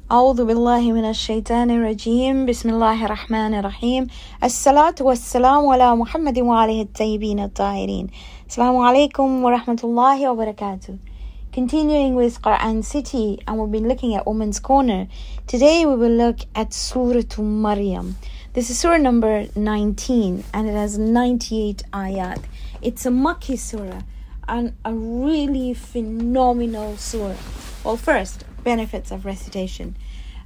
أعوذ بالله من الشيطان الرجيم بسم الله الرحمن الرحيم الصلاة والسلام على محمد وعليه الطيبين الطاهرين. Assalamu alaikum wa rahmatullahi wa barakatuh. Continuing with Quran City, and we've been looking at Women's Corner. Today we will look at Surah Maryam. This is Surah number 19 and it has 98 ayat. It's a Makki surah and a really phenomenal surah. Well, first, benefits of recitation.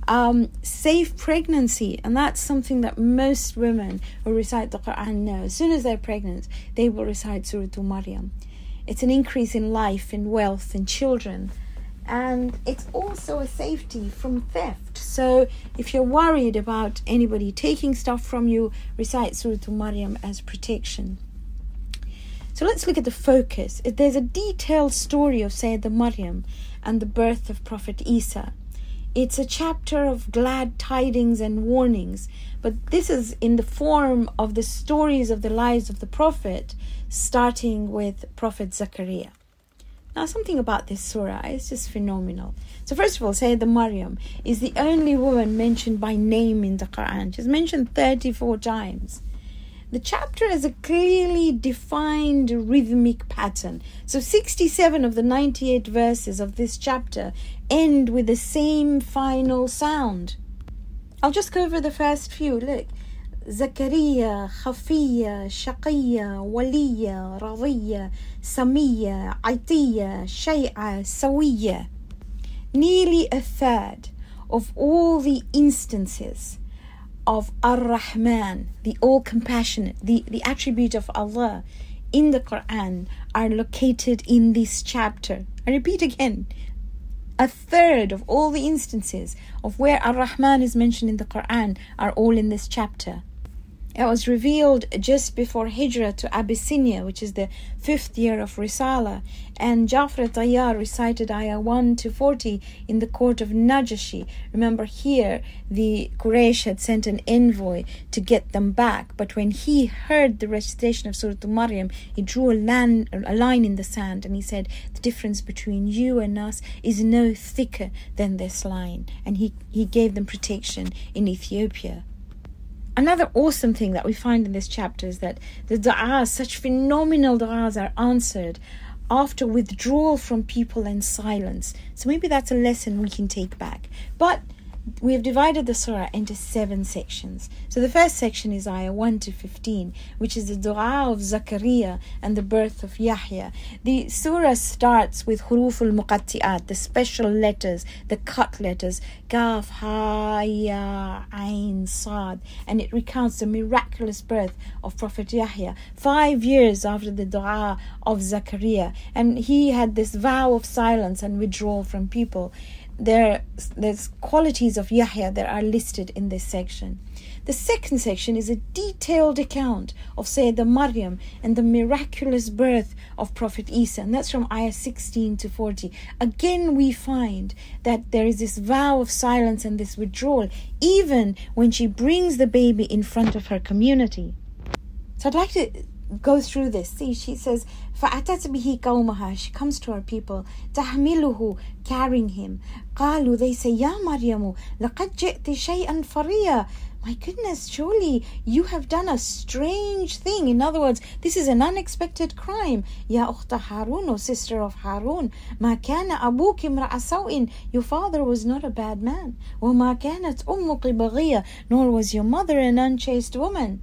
Safe pregnancy, and that's something that most women who recite the Quran know. As soon as they're pregnant, they will recite Surah Maryam. It's an increase in life, in wealth, in children, and it's also a safety from theft. So if you're worried about anybody taking stuff from you, recite Surah Maryam as protection. So let's look at the focus. There's a detailed story of Sayyidah Maryam and the birth of Prophet Isa. It's a chapter of glad tidings and warnings, but this is in the form of the stories of the lives of the Prophet, starting with Prophet Zakaria. Now, something about this surah is just phenomenal. So first of all, Sayyidah Maryam is the only woman mentioned by name in the Quran. She's mentioned 34 times. The chapter has a clearly defined rhythmic pattern. So 67 of the 98 verses of this chapter end with the same final sound. I'll just go over the first few. Look. Zakaria, Khafiya, Shaqiya, Waliya, Radhiya, Samiya, Aitiya, Shay'a, Sawiya. Nearly a third of all the instances of Ar-Rahman, the all-compassionate, the attribute of Allah in the Quran are located in this chapter. I repeat again, a third of all the instances of where Ar-Rahman is mentioned in the Quran are all in this chapter. It was revealed just before Hijrah to Abyssinia, which is the 5th year of Risala, and Ja'far Tayyar recited ayah 1 to 40 in the court of Najashi. Remember, here the Quraysh had sent an envoy to get them back, but when he heard the recitation of Surah Maryam, he drew a line in the sand, and he said, the difference between you and us is no thicker than this line, and he gave them protection in Ethiopia. Another awesome thing that we find in this chapter is that the du'as, such phenomenal du'as, are answered after withdrawal from people and silence. So maybe that's a lesson we can take back. But we have divided the surah into 7 sections. So the first section is ayah 1 to 15, which is the dua of Zakaria and the birth of Yahya. The surah starts with huruf al-muqatti'at, the special letters, the cut letters, Kaf, Ha, Ya, Ain, Sad, and it recounts the miraculous birth of Prophet Yahya 5 years after the dua of Zakaria, and he had this vow of silence and withdrawal from people. There's qualities of Yahya that are listed in this section. The second section is a detailed account of Sayyidah Maryam and the miraculous birth of Prophet Isa, and that's from ayah 16 to 40. Again, we find that there is this vow of silence and this withdrawal, even when she brings the baby in front of her community. So I'd like to go through this. See, she says, فَأَتَتْ بِهِ قَوْمَهَا. She comes to her people, تَحْمِلُهُ, carrying him. قَالُوا, they say, يَا مَرْيَمُ لَقَدْ جِئْتِ شَيْئًا فَرِيًّا. My goodness, surely you have done a strange thing. In other words, this is an unexpected crime. Ya ukhta Harun, O sister of Harun, ma kana abuki imra'a sawin. Your father was not a bad man. Wa ma kanat ummuki baghiya, nor was your mother an unchaste woman.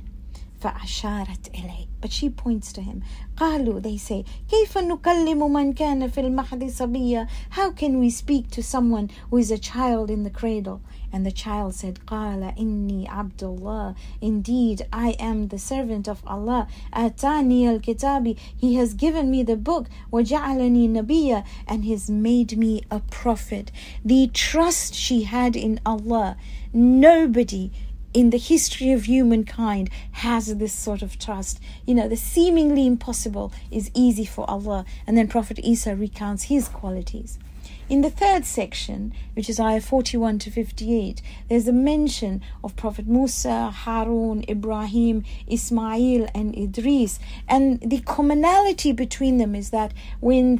فأشارت إليه, but she points to him. قالوا, they say, كيف نكلم من كان في المهد صبيا. How can we speak to someone who is a child in the cradle? And the child said, قال إني عبد الله. Indeed, I am the servant of Allah. آتاني الكتاب. He has given me the book. وجعلني نبيا. And He has made me a prophet. The trust she had in Allah, nobody in the history of humankind has this sort of trust. The seemingly impossible is easy for Allah. And then Prophet Isa recounts his qualities. In the third section, which is ayah 41 to 58, there's a mention of Prophet Musa, Harun, Ibrahim, Ismail and Idris. And the commonality between them is that when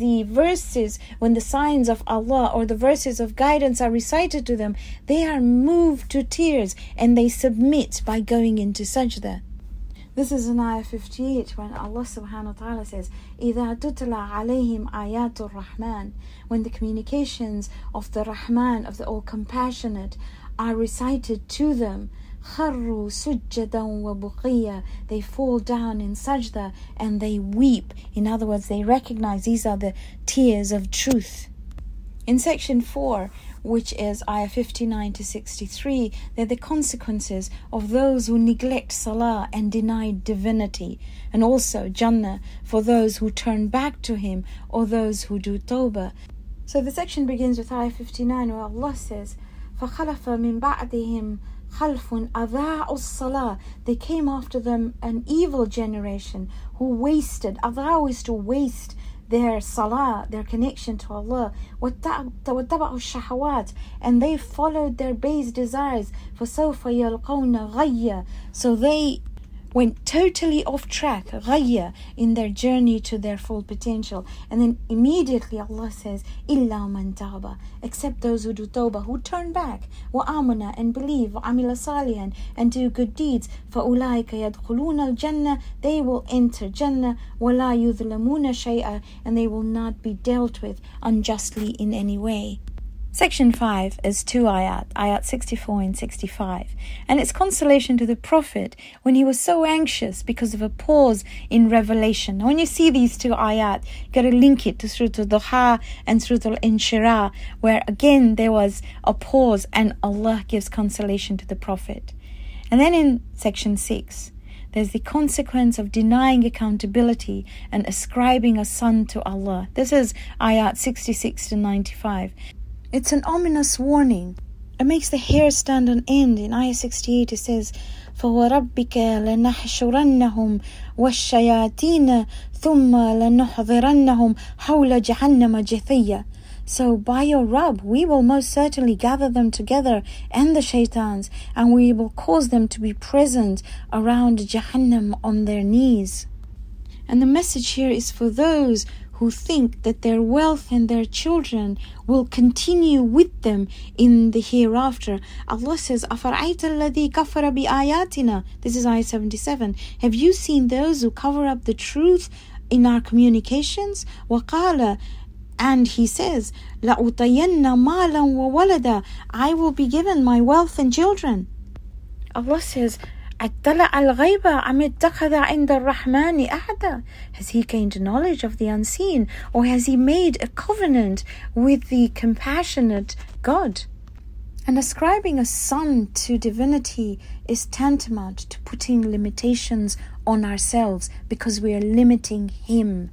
the signs of Allah or the verses of guidance are recited to them, they are moved to tears and they submit by going into sajda. This is in ayah 58 when Allah subhanahu wa ta'ala says, إِذَا تُتْلَى عَلَيْهِمْ آيَاتُ الرَّحْمَنِ, when the communications of the Rahman, of the All-Compassionate, are recited to them, خَرُّوا سُجَّدًا وَبُقِيًّا, they fall down in sajda and they weep. In other words, they recognize these are the tears of truth. In section 4, which is ayah 59 to 63, they're the consequences of those who neglect salah and deny divinity, and also Jannah for those who turn back to Him or those who do tawbah. So the section begins with ayah 59 where Allah says, فَخَلَفَ مِن بَعْدِهِمْ خَلْفٌ أَضَاعُوا الصَّلَاةَ, they came after them an evil generation who wasted. أَضَاعُوا is to waste their salah, their connection to Allah. وَاتَّبَعُوا الشَّهَوَاتِ, and they followed their base desires. فَسَوْفَ يَلْقَوْنَ غَيًّا, so they went totally off track, غَيًّا, in their journey to their full potential. And then immediately Allah says, إِلَّا مَنْ تَابَ, except those who do tawbah, who turn back, وَآمَنَ, and believe, وَعَمِلَ صَالِحًا, and do good deeds. فَأُولَٰئِكَ يَدْخُلُونَ الْجَنَّةِ, they will enter Jannah, وَلَا يُظْلَمُونَ شَيْئًا, and they will not be dealt with unjustly in any way. Section 5 is 2 ayat 64 and 65, and it's consolation to the Prophet when he was so anxious because of a pause in revelation. When you see these 2 ayat, you got to link it to Surah Al-Duha and Surah Al-Inshirah, where again there was a pause and Allah gives consolation to the Prophet. And then in section 6, there's the consequence of denying accountability and ascribing a son to Allah. This is ayat 66 to 95. It's an ominous warning. It makes the hair stand on end. In ayah 68 it says, فَوَرَبِّكَ لَنَحْشُرَنَّهُمْ وَالشَّيَاطِينَ ثُمَّ لَنُحْضِرَنَّهُمْ حَوْلَ جَهَنَّمَ جِثِيًّا. So by your Rabb, we will most certainly gather them together and the shaitans, and we will cause them to be present around Jahannam on their knees. And the message here is for those who think that their wealth and their children will continue with them in the hereafter. Allah says, أَفَرَأَيْتَ الَّذِي كَفَرَ بِآيَاتِنَا. This is ayah 77. Have you seen those who cover up the truth in our communications? وَقَالَ, and he says, لَأُطَيَنَّ مَالًا وَوَلَدًا, I will be given my wealth and children. Allah says, أَطَّلَعَ الْغَيْبَ أَمِ اتَّخَذَ عِنْدَ الرَّحْمَنِ أَحَدًا. Has he gained knowledge of the unseen, or has he made a covenant with the compassionate God? And ascribing a son to divinity is tantamount to putting limitations on ourselves because we are limiting him.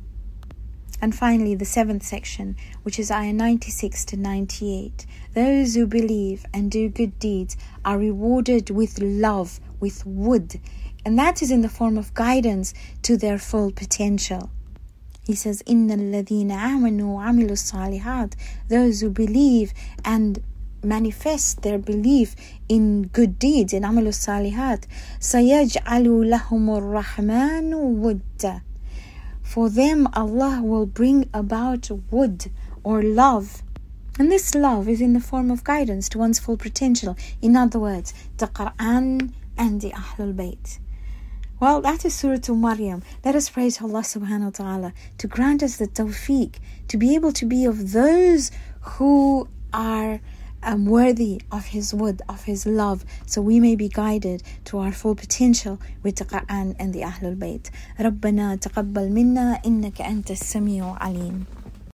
And finally, the 7th section, which is ayah 96 to 98. Those who believe and do good deeds are rewarded with love, with wood, and that is in the form of guidance to their full potential. He says, إِنَّ الَّذِينَ آمَنُوا وَعَمِلُوا الصَّالِحَاتِ, those who believe and manifest their belief in good deeds, in عَمِلُوا الصَّالِحَاتِ, سَيَجْعَلُ لَهُمُ الرَّحْمَنُ وُدًّا. For them Allah will bring about wood or love. And this love is in the form of guidance to one's full potential. In other words, the Quran and the Ahlul Bayt. Well, that is Surah Maryam. Let us pray to Allah subhanahu wa ta'ala to grant us the tawfiq to be able to be of those who are worthy of His wood, of His love, so we may be guided to our full potential with the Quran and the Ahlul Bayt. ربنا تقبل منا إنك أنت السميع العليم.